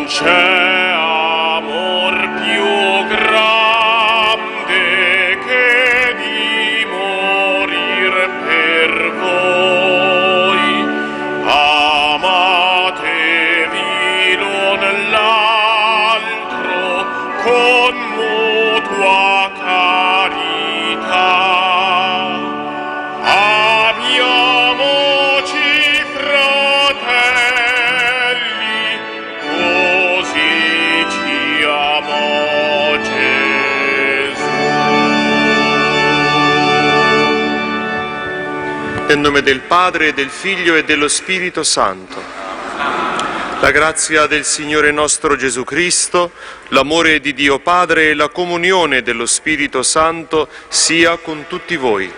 c'è amor più grande che di morir per voi. Amatevi l'un l'altro con mutua carità. Amiamoci fratelli, così ci amò Gesù. Nel nome del Padre, del Figlio e dello Spirito Santo. La grazia del Signore nostro Gesù Cristo, l'amore di Dio Padre e la comunione dello Spirito Santo sia con tutti voi.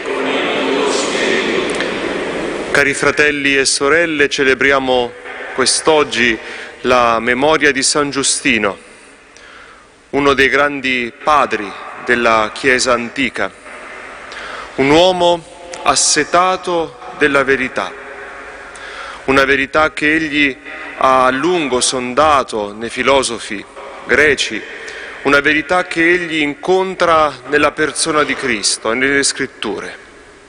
Cari fratelli e sorelle, celebriamo quest'oggi la memoria di San Giustino, uno dei grandi padri della Chiesa antica, un uomo assetato della verità, una verità che egli ha a lungo sondato nei filosofi greci, una verità che egli incontra nella persona di Cristo e nelle Scritture,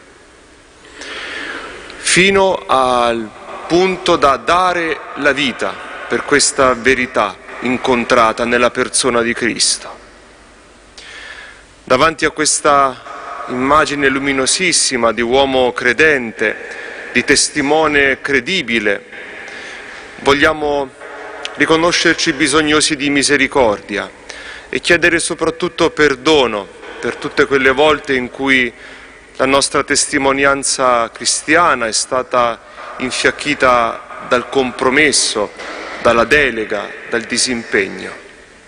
fino al punto da dare la vita per questa verità incontrata nella persona di Cristo. Davanti a questa immagine luminosissima di uomo credente, di testimone credibile, vogliamo riconoscerci bisognosi di misericordia e chiedere soprattutto perdono per tutte quelle volte in cui la nostra testimonianza cristiana è stata infiacchita dal compromesso, dalla delega, dal disimpegno.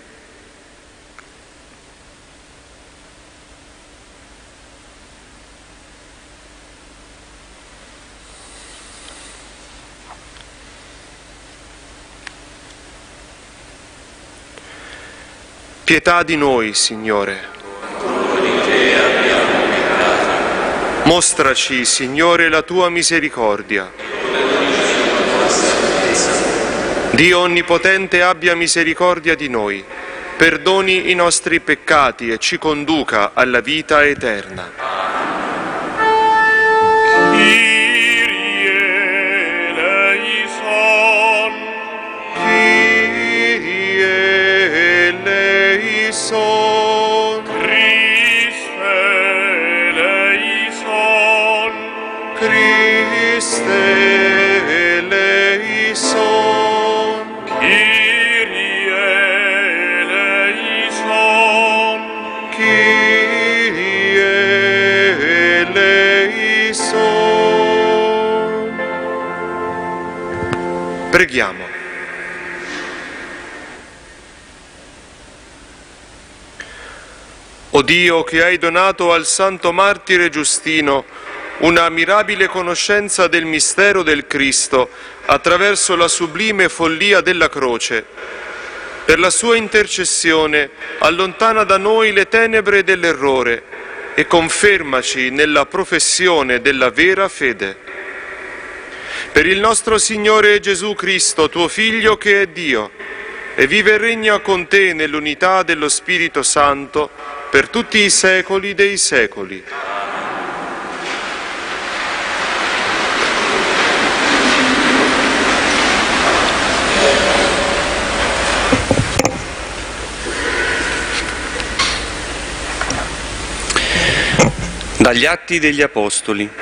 Pietà di noi, Signore. Mostraci, Signore, la tua misericordia. Dio Onnipotente abbia misericordia di noi, perdoni i nostri peccati e ci conduca alla vita eterna. Preghiamo. O Dio, che hai donato al santo martire Giustino una mirabile conoscenza del mistero del Cristo attraverso la sublime follia della croce, per la sua intercessione allontana da noi le tenebre dell'errore e confermaci nella professione della vera fede. Per il nostro Signore Gesù Cristo, tuo Figlio che è Dio, e vive e regna con te nell'unità dello Spirito Santo per tutti i secoli dei secoli. Dagli Atti degli Apostoli.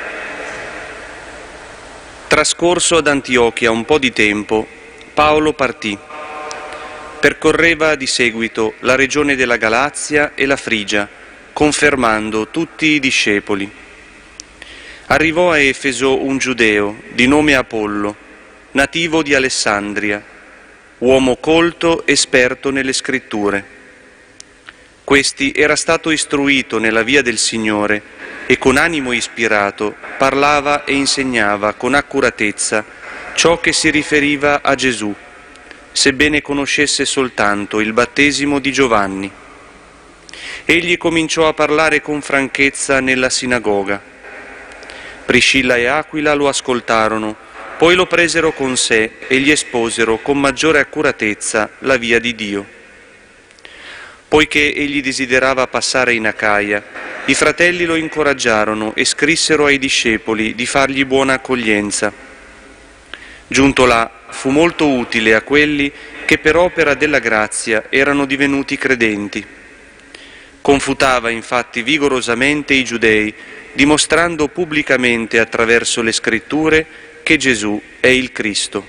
Trascorso ad Antiochia un po' di tempo, Paolo partì. Percorreva di seguito la regione della Galazia e la Frigia, confermando tutti i discepoli. Arrivò a Efeso un giudeo di nome Apollo, nativo di Alessandria, uomo colto, esperto nelle Scritture. Questi era stato istruito nella via del Signore e con animo ispirato parlava e insegnava con accuratezza ciò che si riferiva a Gesù, sebbene conoscesse soltanto il battesimo di Giovanni. Egli cominciò a parlare con franchezza nella sinagoga. Priscilla e Aquila lo ascoltarono Poi lo presero con sé e gli esposero con maggiore accuratezza la via di Dio. Poiché egli desiderava passare in Acaia, i fratelli lo incoraggiarono e scrissero ai discepoli di fargli buona accoglienza. Giunto là, fu molto utile a quelli che per opera della grazia erano divenuti credenti. Confutava infatti vigorosamente i giudei, dimostrando pubblicamente attraverso le scritture che Gesù è il Cristo.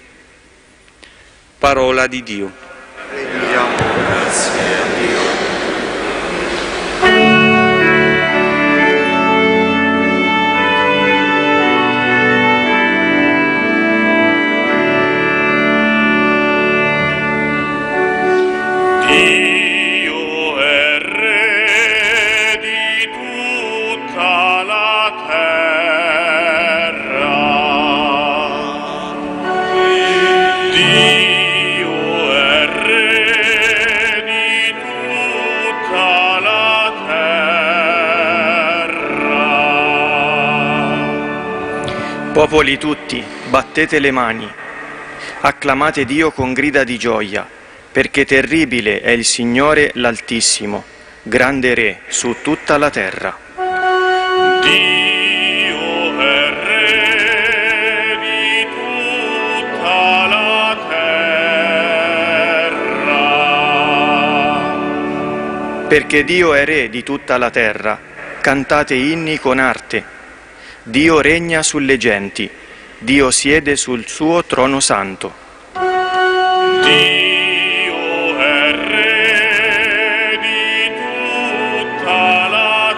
Parola di Dio. Rendiamo grazie a Dio. Dio è Re di tutta la terra. Dio è Re di tutta la terra. Popoli tutti, battete le mani, acclamate Dio con grida di gioia, perché terribile è il Signore l'Altissimo, grande Re su tutta la terra. Dio è Re di tutta la terra. Perché Dio è Re di tutta la terra, cantate inni con arte. Dio regna sulle genti, Dio siede sul suo trono santo. Dio è Re di tutta la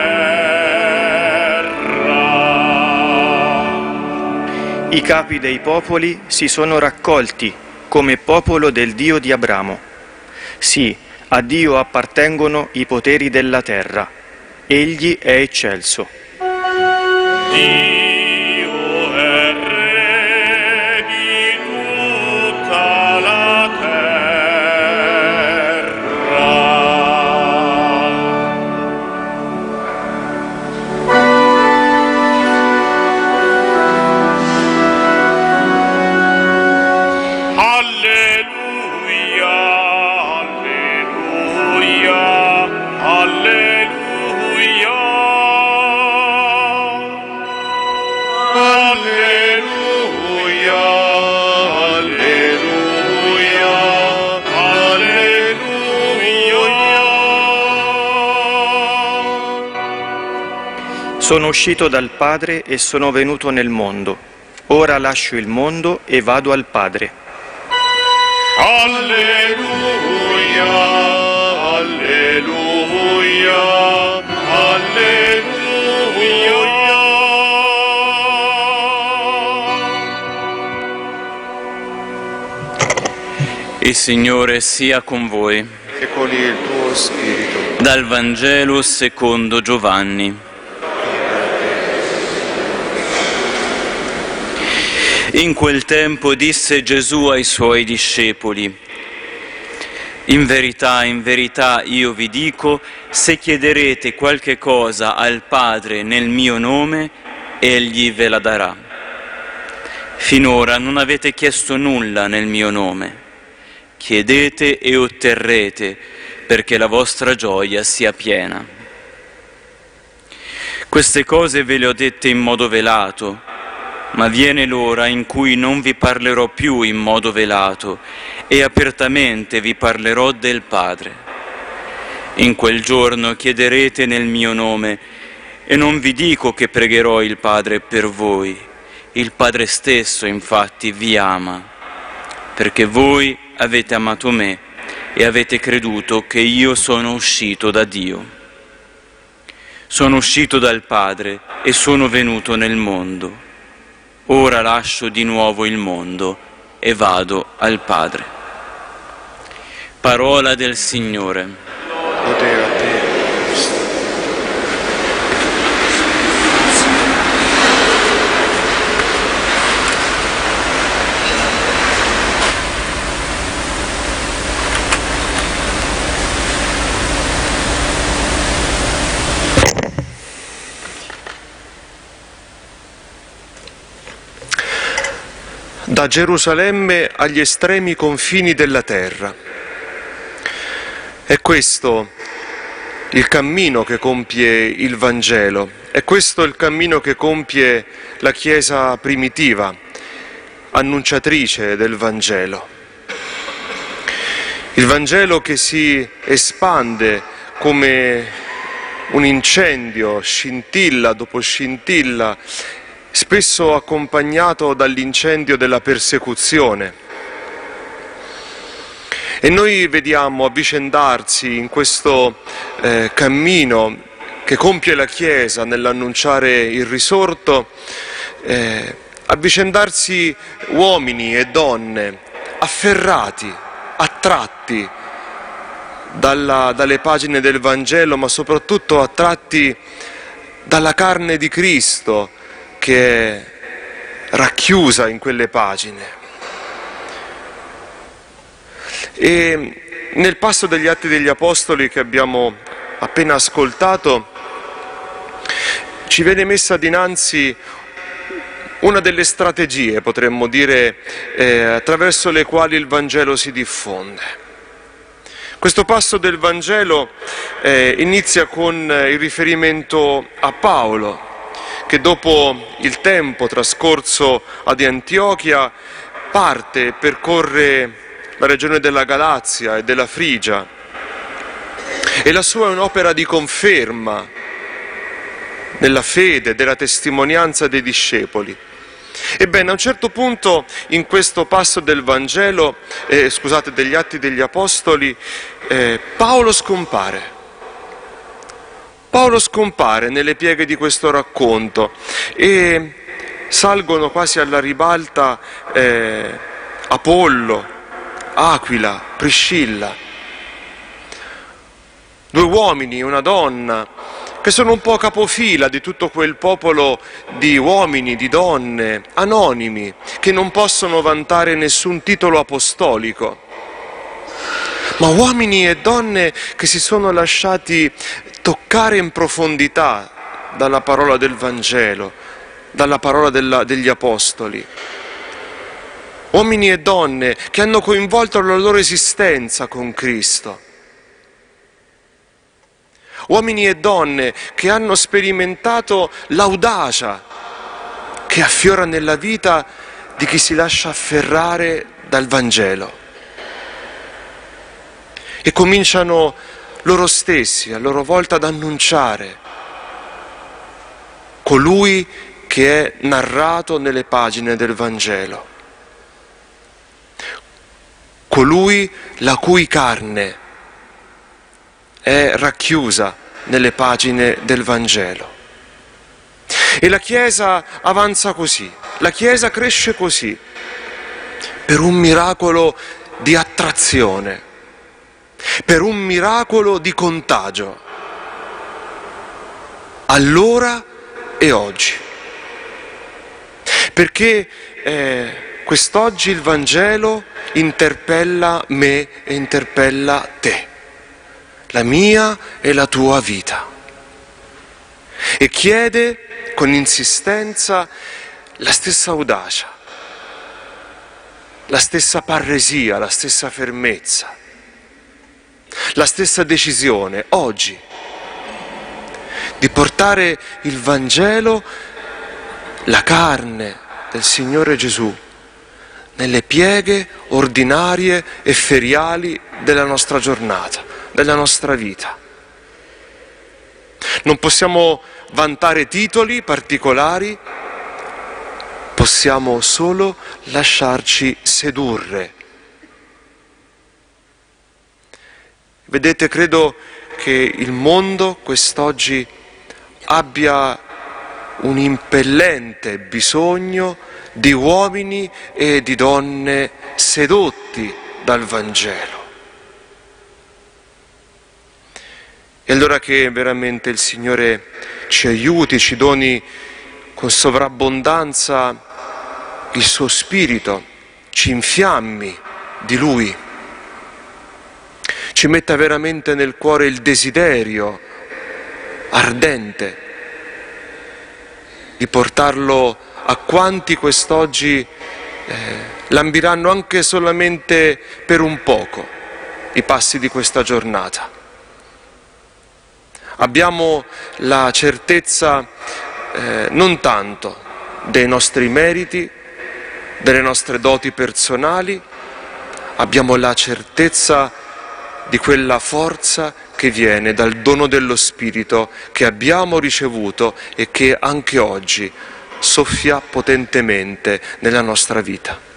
terra. I capi dei popoli si sono raccolti come popolo del Dio di Abramo. Sì, a Dio appartengono i poteri della terra. Egli è eccelso. Dio è Re di tutta la terra. Alleluia, alleluia, alleluia. Alleluia, alleluia, alleluia. Sono uscito dal Padre e sono venuto nel mondo. Ora lascio il mondo e vado al Padre. Alleluia, alleluia, alleluia. Il Signore sia con voi. E con il tuo spirito. Dal Vangelo secondo Giovanni. In quel tempo disse Gesù ai suoi discepoli: in verità, io vi dico, se chiederete qualche cosa al Padre nel mio nome, Egli ve la darà. Finora non avete chiesto nulla nel mio nome. Chiedete e otterrete, perché la vostra gioia sia piena. Queste cose ve le ho dette in modo velato, ma viene l'ora in cui non vi parlerò più in modo velato e apertamente vi parlerò del Padre. In quel giorno chiederete nel mio nome e non vi dico che pregherò il Padre per voi. Il Padre stesso infatti vi ama, perché voi avete amato me e avete creduto che io sono uscito da Dio. Sono uscito dal Padre e sono venuto nel mondo. Ora lascio di nuovo il mondo e vado al Padre. Parola del Signore. Lode a te, Cristo. da Gerusalemme agli estremi confini della terra. È questo il cammino che compie il Vangelo, è questo il cammino che compie la Chiesa primitiva, annunciatrice del Vangelo. Il Vangelo che si espande come un incendio, scintilla dopo scintilla, spesso accompagnato dall'incendio della persecuzione. E noi vediamo avvicendarsi in questo cammino che compie la Chiesa nell'annunciare il risorto, avvicendarsi uomini e donne afferrati, attratti dalle pagine del Vangelo, ma soprattutto attratti dalla carne di Cristo che è racchiusa in quelle pagine. E nel passo degli Atti degli Apostoli che abbiamo appena ascoltato ci viene messa dinanzi una delle strategie, potremmo dire, attraverso le quali il Vangelo si diffonde. Questo passo del Vangelo inizia con il riferimento a Paolo, che dopo il tempo trascorso ad Antiochia parte e percorre la regione della Galazia e della Frigia, e la sua è un'opera di conferma nella fede, della testimonianza dei discepoli. Ebbene, a un certo punto in questo passo del Vangelo, degli Atti degli Apostoli, Paolo scompare. Paolo scompare nelle pieghe di questo racconto e salgono quasi alla ribalta Apollo, Aquila, Priscilla, due uomini e una donna che sono un po' capofila di tutto quel popolo di uomini, di donne, anonimi, che non possono vantare nessun titolo apostolico, ma uomini e donne che si sono lasciati toccare in profondità dalla parola del Vangelo, dalla parola degli Apostoli. Uomini e donne che hanno coinvolto la loro esistenza con Cristo. Uomini e donne che hanno sperimentato l'audacia che affiora nella vita di chi si lascia afferrare dal Vangelo. E cominciano loro stessi, a loro volta, ad annunciare colui che è narrato nelle pagine del Vangelo. Colui la cui carne è racchiusa nelle pagine del Vangelo. E la Chiesa avanza così, la Chiesa cresce così, per un miracolo di attrazione, per un miracolo di contagio, allora e oggi. Perché quest'oggi il Vangelo interpella me e interpella te, la mia e la tua vita, e chiede con insistenza la stessa audacia, la stessa parresia, la stessa fermezza, la stessa decisione oggi di portare il Vangelo, la carne del Signore Gesù, nelle pieghe ordinarie e feriali della nostra giornata, della nostra vita. Non possiamo vantare titoli particolari, possiamo solo lasciarci sedurre. Vedete, credo che il mondo quest'oggi abbia un impellente bisogno di uomini e di donne sedotti dal Vangelo. E allora che veramente il Signore ci aiuti, ci doni con sovrabbondanza il suo Spirito, ci infiammi di Lui, ci metta veramente nel cuore il desiderio ardente di portarlo a quanti quest'oggi lambiranno anche solamente per un poco i passi di questa giornata. Abbiamo la certezza non tanto dei nostri meriti, delle nostre doti personali, abbiamo la certezza di quella forza che viene dal dono dello Spirito che abbiamo ricevuto e che anche oggi soffia potentemente nella nostra vita.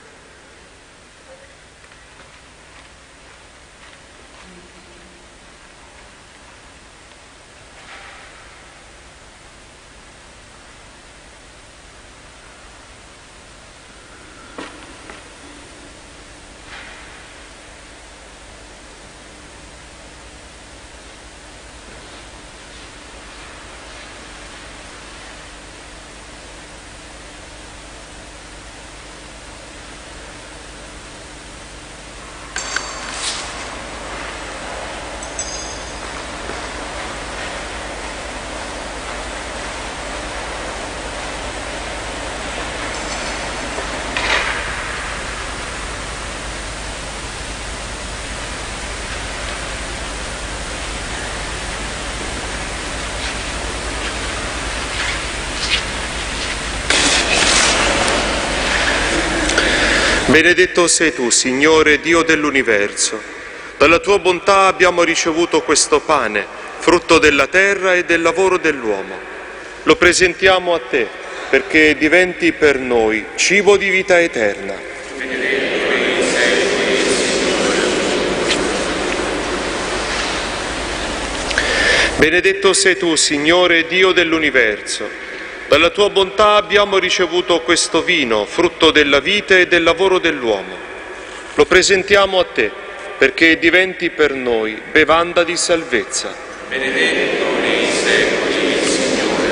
Benedetto sei tu, Signore, Dio dell'universo. Dalla tua bontà abbiamo ricevuto questo pane, frutto della terra e del lavoro dell'uomo. Lo presentiamo a te, perché diventi per noi cibo di vita eterna. Benedetto sei tu, Signore, Dio dell'universo. Dalla tua bontà abbiamo ricevuto questo vino, frutto della vita e del lavoro dell'uomo. Lo presentiamo a te, perché diventi per noi bevanda di salvezza. Benedetto nei secoli, Signore.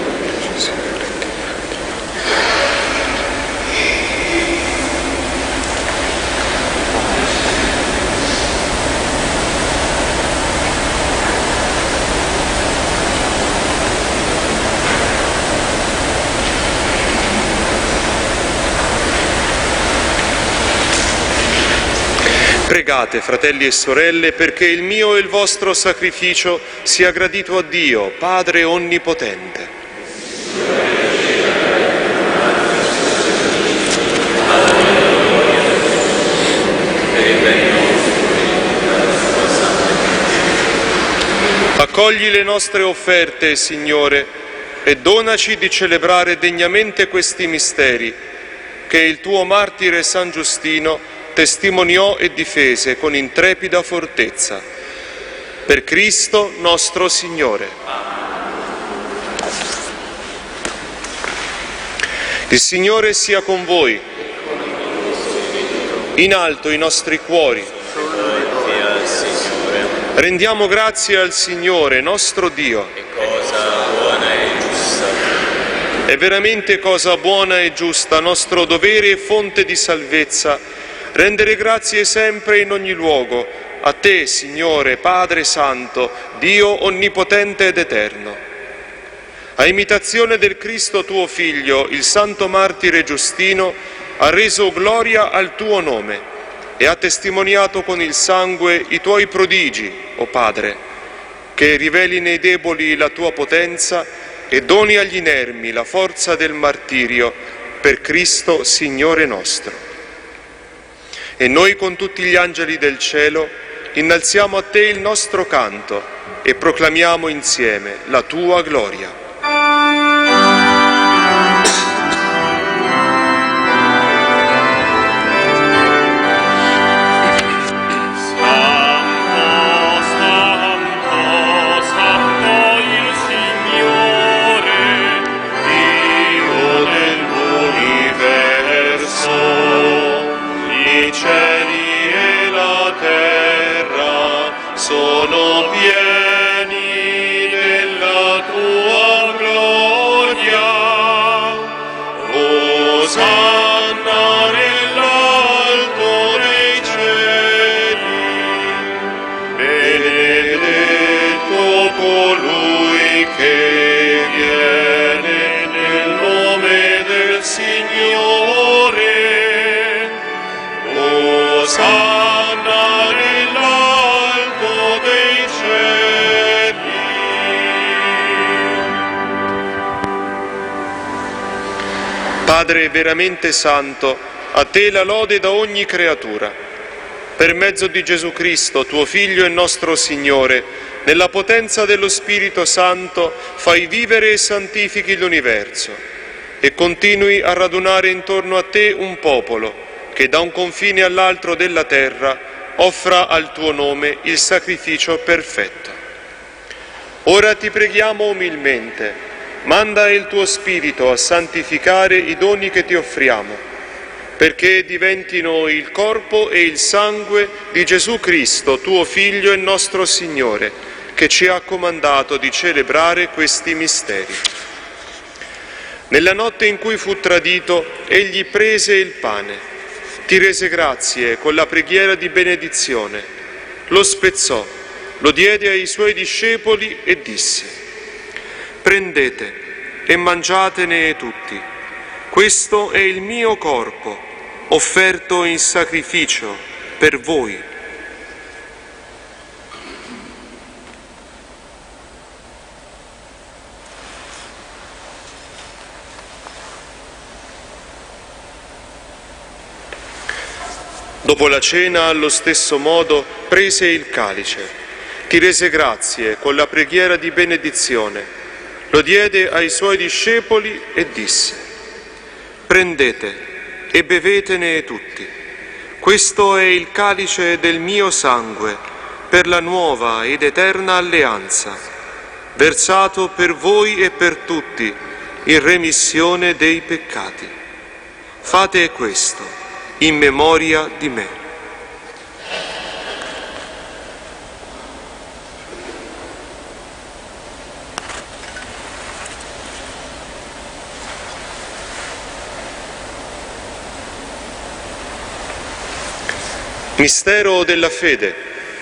Pregate, fratelli e sorelle, perché il mio e il vostro sacrificio sia gradito a Dio, Padre Onnipotente. Accogli le nostre offerte, Signore, e donaci di celebrare degnamente questi misteri che il tuo martire San Giustino testimoniò e difese con intrepida fortezza. Per Cristo nostro Signore. Il Signore sia con voi. In alto i nostri cuori. Rendiamo grazie al Signore nostro Dio. Cosa buona e giusta. È veramente cosa buona e giusta, nostro dovere e fonte di salvezza, rendere grazie sempre in ogni luogo a te, Signore, Padre Santo, Dio onnipotente ed eterno. A imitazione del Cristo tuo Figlio, il santo martire Giustino ha reso gloria al tuo nome e ha testimoniato con il sangue i tuoi prodigi, o Padre, che riveli nei deboli la tua potenza e doni agli inermi la forza del martirio per Cristo, Signore nostro. E noi con tutti gli angeli del cielo innalziamo a te il nostro canto e proclamiamo insieme la tua gloria. Sono pieni della tua gloria, Osanna nell'alto dei cieli, benedetto colui che viene nel nome del Signore. Padre veramente santo, a te la lode da ogni creatura. Per mezzo di Gesù Cristo, tuo Figlio e nostro Signore, nella potenza dello Spirito Santo, fai vivere e santifichi l'universo e continui a radunare intorno a te un popolo che da un confine all'altro della terra offra al tuo nome il sacrificio perfetto. Ora ti preghiamo umilmente, manda il tuo Spirito a santificare i doni che ti offriamo, perché diventino il corpo e il sangue di Gesù Cristo, tuo Figlio e nostro Signore, che ci ha comandato di celebrare questi misteri. Nella notte in cui fu tradito, egli prese il pane, ti rese grazie con la preghiera di benedizione, lo spezzò, lo diede ai suoi discepoli e disse: «Prendete e mangiatene tutti. Questo è il mio corpo, offerto in sacrificio per voi». Dopo la cena, allo stesso modo, prese il calice, ti rese grazie con la preghiera di benedizione, lo diede ai suoi discepoli e disse: «Prendete e bevetene tutti. Questo è il calice del mio sangue, per la nuova ed eterna alleanza, versato per voi e per tutti, in remissione dei peccati. Fate questo in memoria di me». Mistero della fede.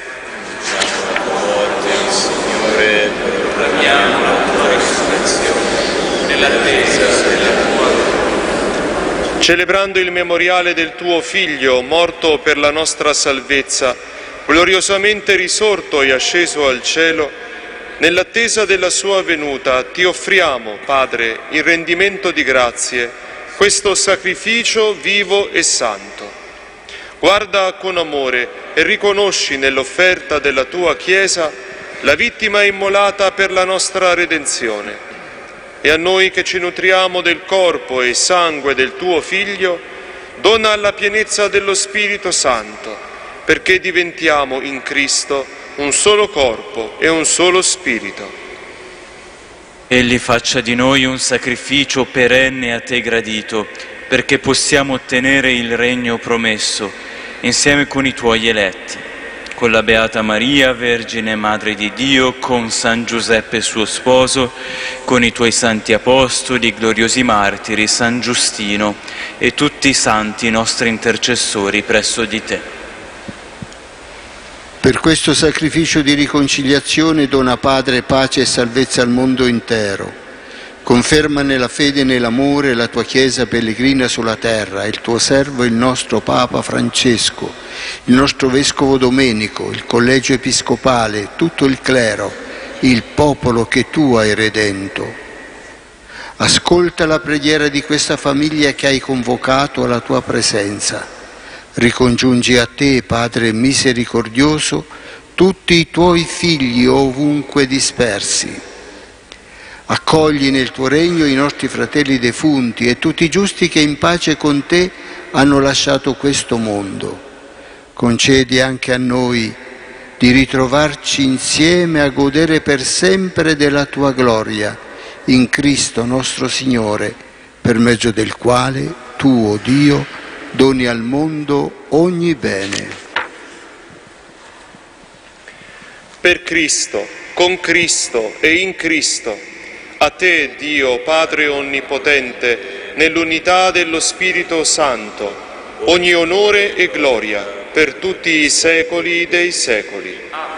Signore, proclamiamo la tua risurrezione nell'attesa della tua venita. Celebrando il memoriale del tuo Figlio, morto per la nostra salvezza, gloriosamente risorto e asceso al cielo, nell'attesa della sua venuta, ti offriamo, Padre, in rendimento di grazie, questo sacrificio vivo e santo. Guarda con amore e riconosci nell'offerta della tua Chiesa la vittima immolata per la nostra redenzione. E a noi che ci nutriamo del corpo e sangue del tuo Figlio, dona la pienezza dello Spirito Santo, perché diventiamo in Cristo un solo corpo e un solo Spirito. Egli faccia di noi un sacrificio perenne a te gradito, perché possiamo ottenere il regno promesso, insieme con i tuoi eletti, con la Beata Maria, Vergine Madre di Dio, con San Giuseppe suo sposo, con i tuoi santi apostoli, gloriosi martiri, San Giustino e tutti i santi nostri intercessori presso di te. Per questo sacrificio di riconciliazione dona, Padre, pace e salvezza al mondo intero. Conferma nella fede e nell'amore la tua Chiesa pellegrina sulla terra, il tuo servo, il nostro Papa Francesco, il nostro Vescovo Domenico, il Collegio Episcopale, tutto il clero, il popolo che tu hai redento. Ascolta la preghiera di questa famiglia che hai convocato alla tua presenza. Ricongiungi a te, Padre misericordioso, tutti i tuoi figli ovunque dispersi. Accogli nel tuo regno i nostri fratelli defunti e tutti i giusti che in pace con te hanno lasciato questo mondo. Concedi anche a noi di ritrovarci insieme a godere per sempre della tua gloria, in Cristo nostro Signore, per mezzo del quale tu, o Dio, doni al mondo ogni bene. Per Cristo, con Cristo e in Cristo, a te, Dio, Padre Onnipotente, nell'unità dello Spirito Santo, ogni onore e gloria per tutti i secoli dei secoli.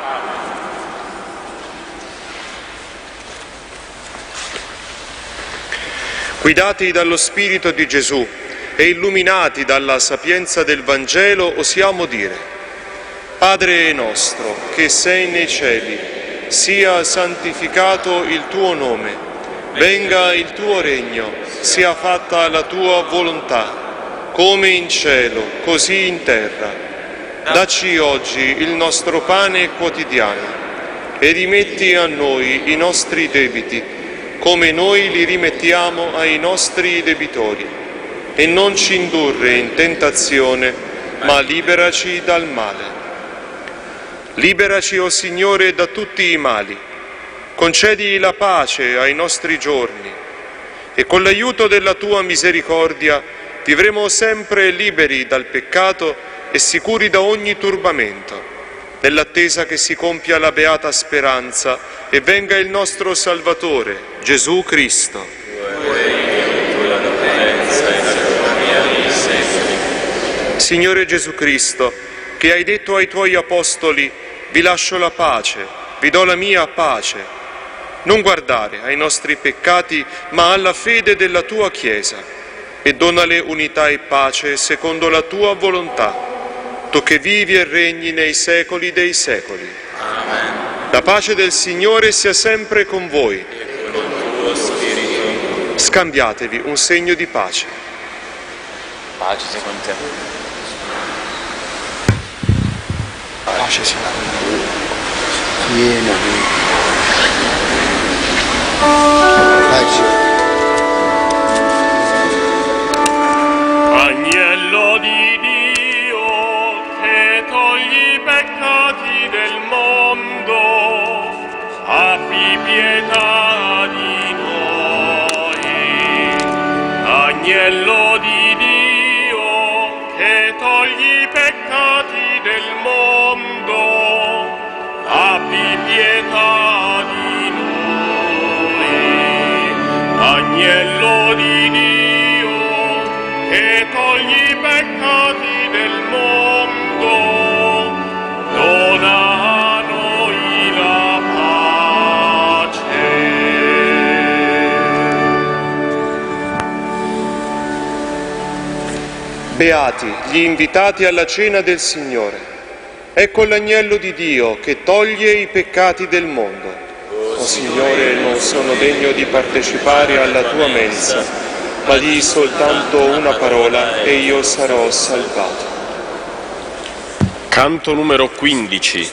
Guidati dallo Spirito di Gesù e illuminati dalla sapienza del Vangelo, osiamo dire: Padre nostro, che sei nei cieli, sia santificato il tuo nome. Venga il tuo regno, sia fatta la tua volontà, come in cielo, così in terra. Dacci oggi il nostro pane quotidiano e rimetti a noi i nostri debiti, come noi li rimettiamo ai nostri debitori. E non ci indurre in tentazione, ma liberaci dal male. Liberaci, o Signore, da tutti i mali. Concedi la pace ai nostri giorni e con l'aiuto della tua misericordia vivremo sempre liberi dal peccato e sicuri da ogni turbamento, nell'attesa che si compia la beata speranza e venga il nostro Salvatore, Gesù Cristo. Signore Gesù Cristo, che hai detto ai tuoi apostoli: vi lascio la pace, vi do la mia pace. Non guardare ai nostri peccati, ma alla fede della tua Chiesa, e donale unità e pace secondo la tua volontà, tu che vivi e regni nei secoli dei secoli. Amen. La pace del Signore sia sempre con voi. E con il tuo spirito. Scambiatevi un segno di pace. Pace sia con te. Pace sia Piena. Pace. Agnello di Dio che togli i peccati del mondo, abbi pietà di noi. Agnello di Dio che togli i peccati del mondo, abbi pietà di noi. Agnello di Dio che togli i peccati del mondo, dona a noi la pace. Beati gli invitati alla cena del Signore. Ecco l'agnello di Dio che toglie i peccati del mondo. O Signore, non sono degno di partecipare alla tua mensa, ma di soltanto una parola e io sarò salvato. Canto numero 15.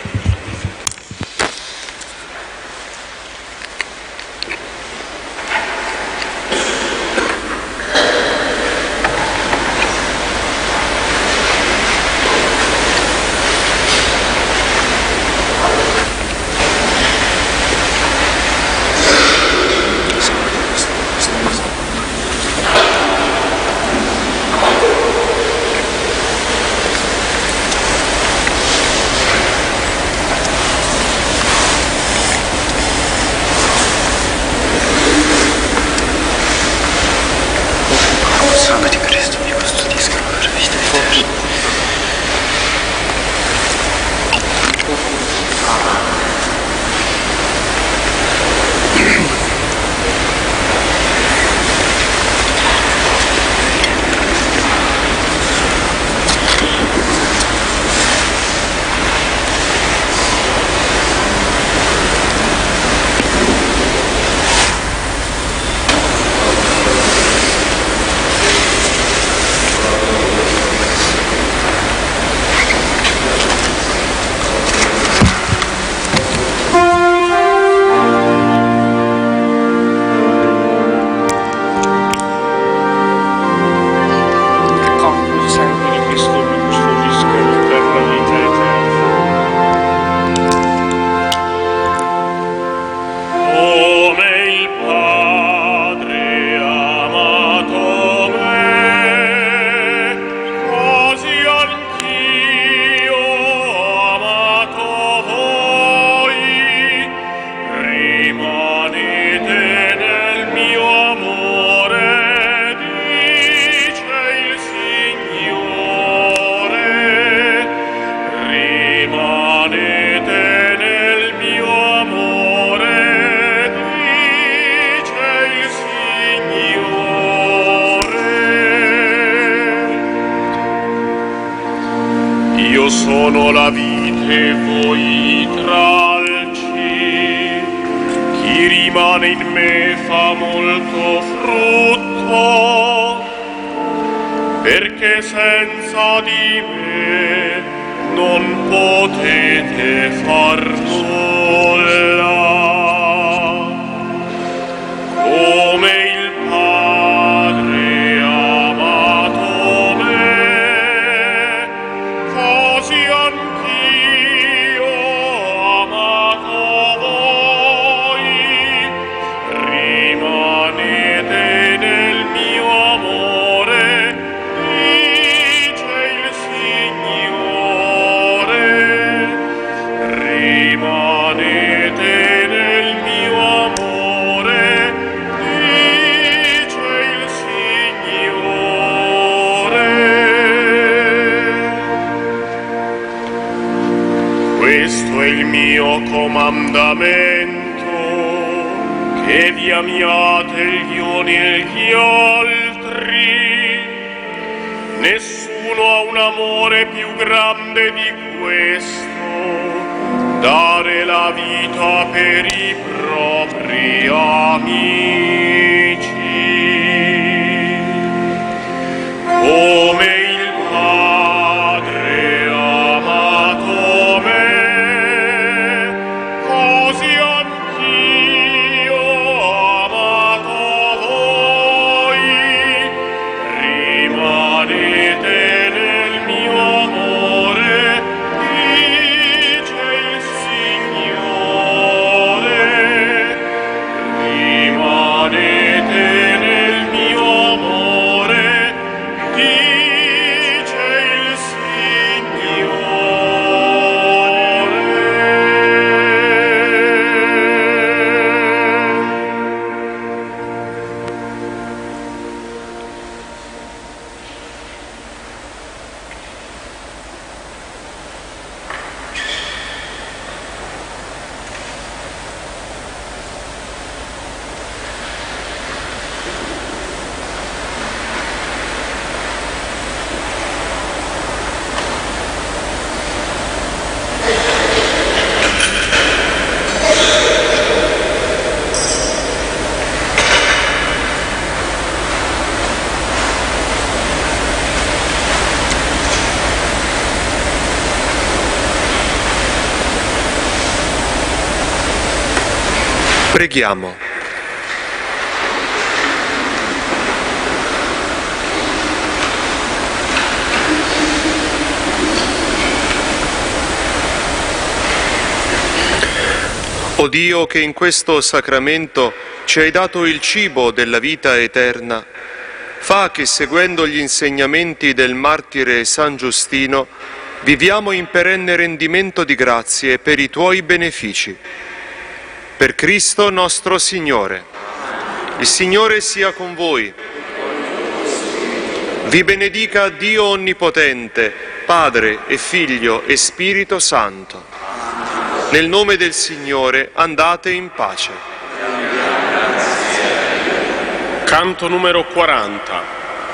sono la vite, voi i tralci, chi rimane in me fa molto frutto, perché senza di me non potete far nulla. Come il Padre ha amato me, così anch'io ho amato voi. Rimanete nel mio amore, dice il Signore. Rimanete nel mio amore, dice il Signore. Questo è il mio comandamento, che vi amiate gli uni e gli altri. Nessuno ha un amore più grande di questo, dare la vita per i propri amici. Come il Padre ha amato me, così anch'io ho amato voi. Rimanete nel mio amore, dice il Signore. Rimanete nel mio amore, dice il Preghiamo. O Dio, che in questo sacramento ci hai dato il cibo della vita eterna, fa che, seguendo gli insegnamenti del martire San Giustino, viviamo in perenne rendimento di grazie per i tuoi benefici. Per Cristo nostro Signore. Il Signore sia con voi. Vi benedica Dio Onnipotente, Padre e Figlio e Spirito Santo. Nel nome del Signore andate in pace. Canto numero 40.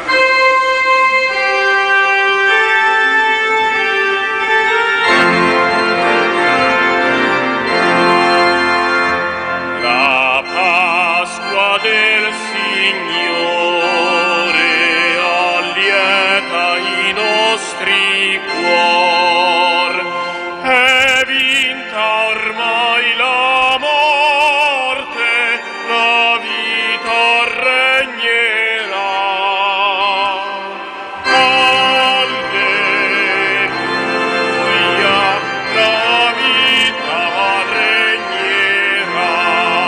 La Pasqua del Signore allieta i nostri cuor, è vinta ormai la morte, la vita regnerà. Alleluia, la vita regnerà.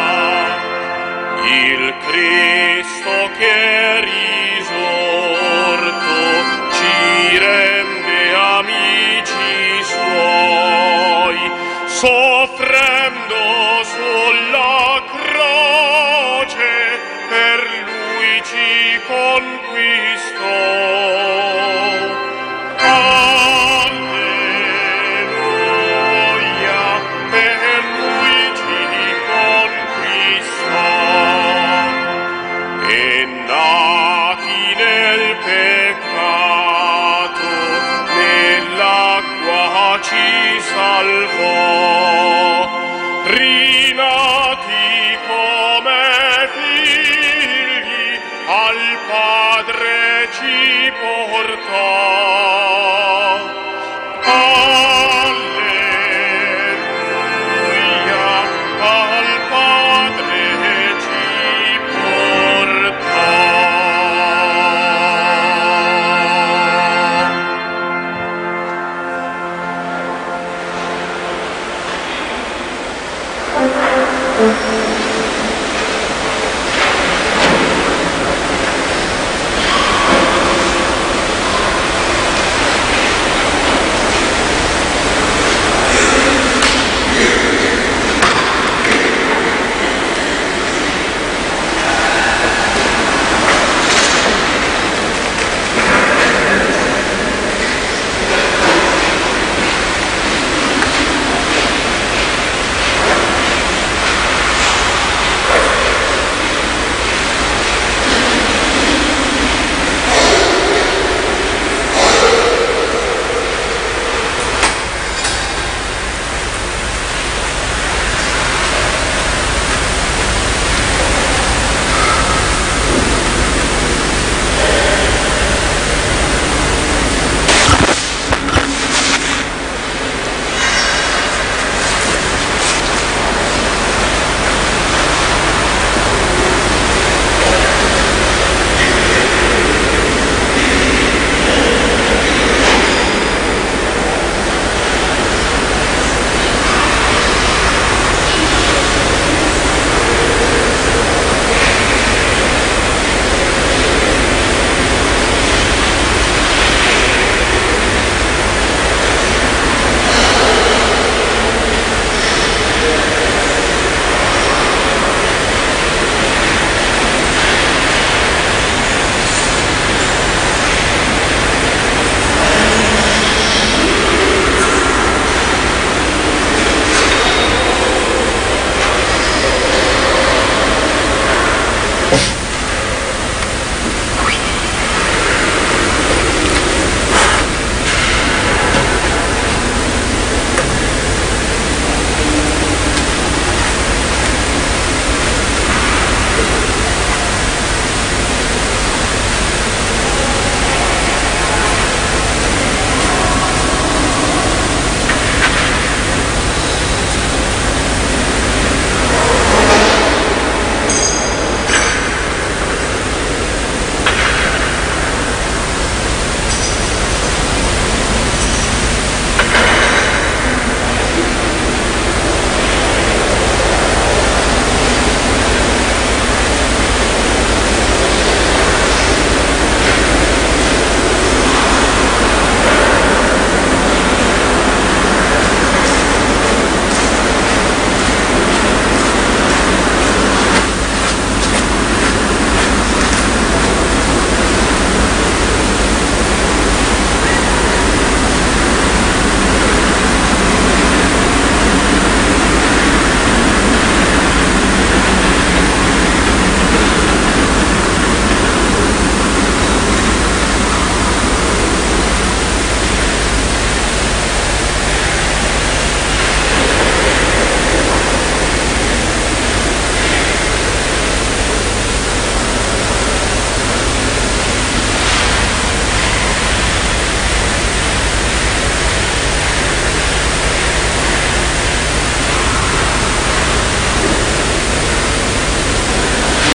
Il Cristo che è risorto ci rende amici suoi, soffrendo sulla croce per lui ci conquistò. Alleluia, per lui ci conquistò. E nati nel peccato, nell'acqua ci salvò, rinati con ci portai.